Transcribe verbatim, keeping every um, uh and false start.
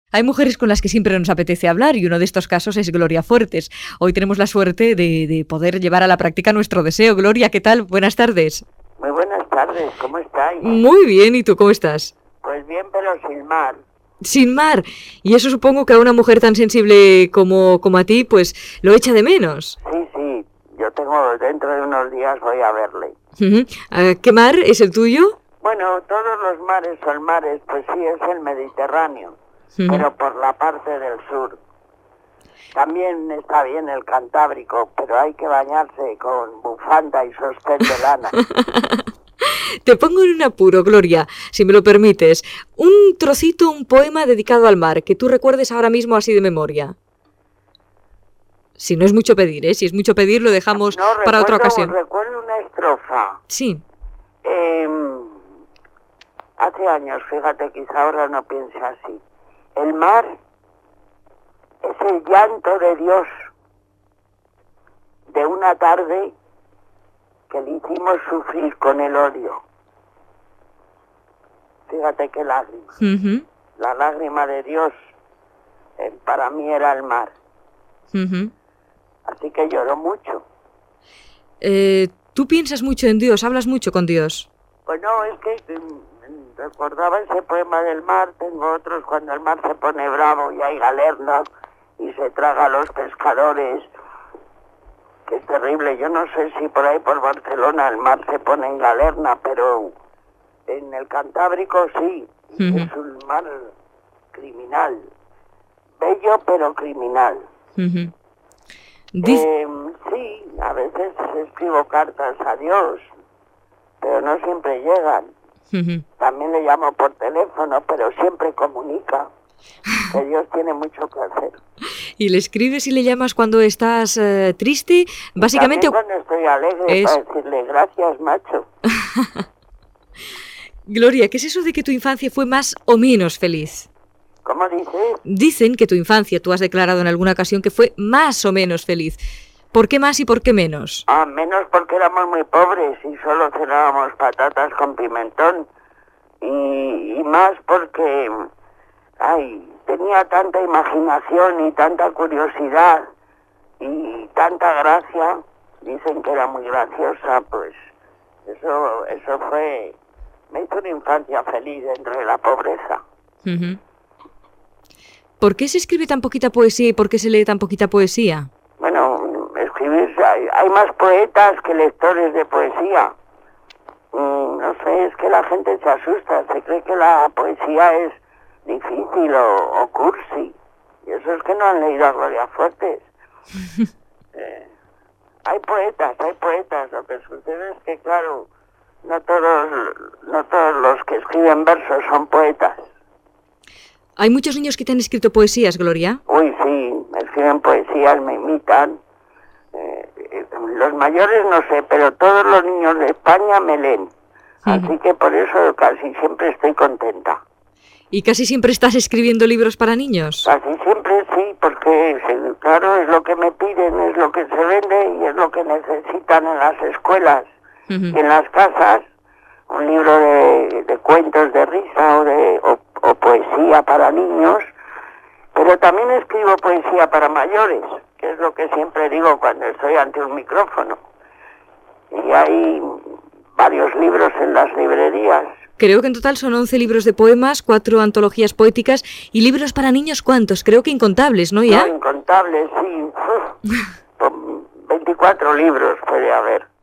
Hay mujeres con las que siempre nos apetece hablar y uno de estos casos es Gloria Fuertes. Hoy tenemos la suerte de, de poder llevar a la práctica nuestro deseo. Gloria, ¿qué tal? Buenas tardes. Muy buenas tardes, ¿cómo estáis? Muy bien, ¿y tú cómo estás? Pues bien, pero sin mar. Sin mar. Y eso supongo que a una mujer tan sensible como, como a ti, pues lo echa de menos. Sí, sí, yo tengo, dentro de unos días voy a verle. Uh-huh. ¿Qué mar es el tuyo? Bueno, todos los mares son mares, pues sí, es el Mediterráneo. Uh-huh. Pero por la parte del sur. También está bien el Cantábrico, pero hay que bañarse con bufanda y sostén de lana. Te pongo en un apuro, Gloria, si me lo permites. Un trocito, un poema dedicado al mar, que tú recuerdes ahora mismo así de memoria. Si no es mucho pedir, ¿eh? Si es mucho pedir, lo dejamos no, para recuerdo, otra ocasión. Recuerdo una estrofa. Sí. Eh, hace años, fíjate, quizá ahora no piense así. El mar es el llanto de Dios de una tarde que le hicimos sufrir con el odio. Fíjate qué lágrima. Uh-huh. La lágrima de Dios eh, para mí era el mar. Uh-huh. Así que lloro mucho. Eh, ¿Tú piensas mucho en Dios? ¿Hablas mucho con Dios? Pues no, es que eh, recordaba ese poema del mar. Tengo otros cuando el mar se pone bravo y hay galerna y se traga a los pescadores, que es terrible. Yo no sé si por ahí por Barcelona el mar se pone en galerna, pero en el Cantábrico sí. Uh-huh. Es un mar criminal, bello pero criminal. Uh-huh. Diz... eh, sí, a veces escribo cartas a Dios, pero no siempre llegan. Uh-huh. También le llamo por teléfono, pero siempre comunica. Que Dios tiene mucho que hacer. ¿Y le escribes y le llamas cuando estás uh, triste? Básicamente. También cuando estoy alegre, es... para decirle gracias, macho. Gloria, ¿qué es eso de que tu infancia fue más o menos feliz? ¿Cómo dices? Dicen que tu infancia, tú has declarado en alguna ocasión que fue más o menos feliz. ¿Por qué más y por qué menos? Ah, menos porque éramos muy pobres y solo cenábamos patatas con pimentón. Y, y más porque, ay, tenía tanta imaginación y tanta curiosidad y tanta gracia. Dicen que era muy graciosa, pues eso, eso fue, me hizo una infancia feliz dentro de la pobreza. Uh-huh. ¿Por qué se escribe tan poquita poesía y por qué se lee tan poquita poesía? Bueno, escribir, hay, hay más poetas que lectores de poesía. Mm, no sé, es que la gente se asusta, se cree que la poesía es difícil o, o cursi. Y eso es que no han leído a Gloria Fuertes. eh, hay poetas, hay poetas. Lo que sucede es que, claro, no todos, no todos los que escriben versos son poetas. ¿Hay muchos niños que te han escrito poesías, Gloria? Uy, sí, me escriben poesías, me imitan. Eh, eh, los mayores no sé, pero todos los niños de España me leen. Uh-huh. Así que por eso casi siempre estoy contenta. ¿Y casi siempre estás escribiendo libros para niños? Casi siempre sí, porque claro, es lo que me piden, es lo que se vende y es lo que necesitan en las escuelas. Uh-huh. Y en las casas, un libro de, de cuentos de risa o de o, o poesía para niños, pero también escribo poesía para mayores, que es lo que siempre digo cuando estoy ante un micrófono. Y hay varios libros en las librerías. Creo que en total son once libros de poemas, cuatro antologías poéticas y libros para niños, ¿cuántos? Creo que incontables, ¿no? ¿Ya? No, incontables, sí. Uf, veinticuatro libros puede haber.